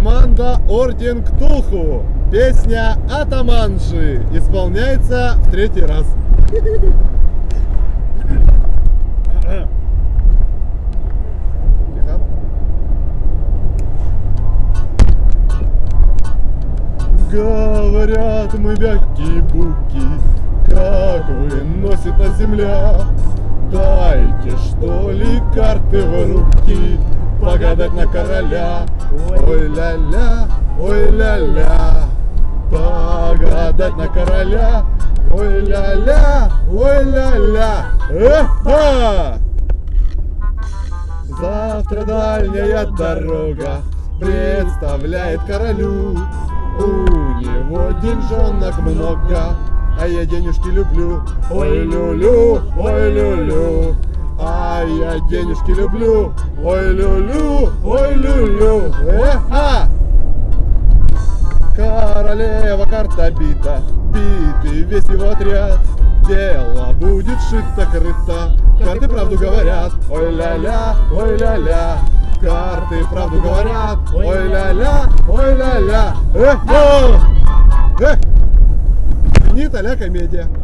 Команда Орден Ктулху. Песня «Атаманжи» исполняется в 3-й раз. Говорят мы бяки-буки, как выносит на земля. Дайте, что ли, карты в руки, погадать на короля. Ой-ля-ля, ой-ля-ля, погадать на короля. Ой-ля-ля, ой-ля-ля, эхо! Завтра дальняя дорога представляет королю. У него деньжонок много, а я денежки люблю. Ой, люлю, ой, люлю, а я денежки люблю. Ой, люлю, ой, люлю, эха! Королева карта бита, битый весь его отряд. Дело будет шито-крыто, карты правду говорят. Ой-ля-ля, ой-ля-ля, карты правду говорят. Ой-ля-ля, ой-ля-ля, эх! Не та-ля комедия.